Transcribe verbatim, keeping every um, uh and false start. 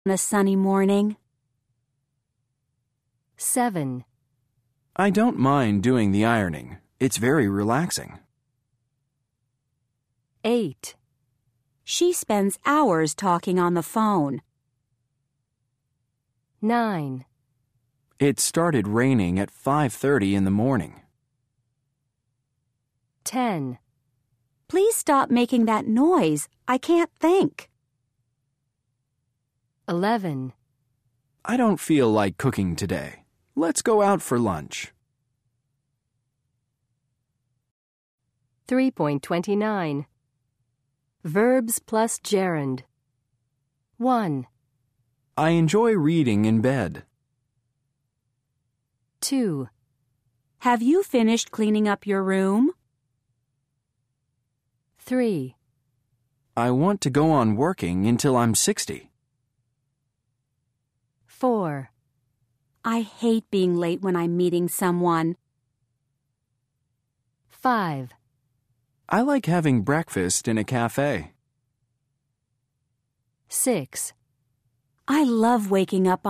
on a sunny morning? seven. I don't mind doing the ironing. It's very relaxing. eight. She spends hours talking on the phone. nine. It started raining at five thirty in the morning. ten. Please stop making that noise. I can't think. eleven. I don't feel like cooking today. Let's go out for lunch. three point two nine. Verbs plus gerund. one. I enjoy reading in bed. two. Have you finished cleaning up your room? three. I want to go on working until I'm sixty. four. I hate being late when I'm meeting someone. five. I like having breakfast in a cafe. six. I love waking up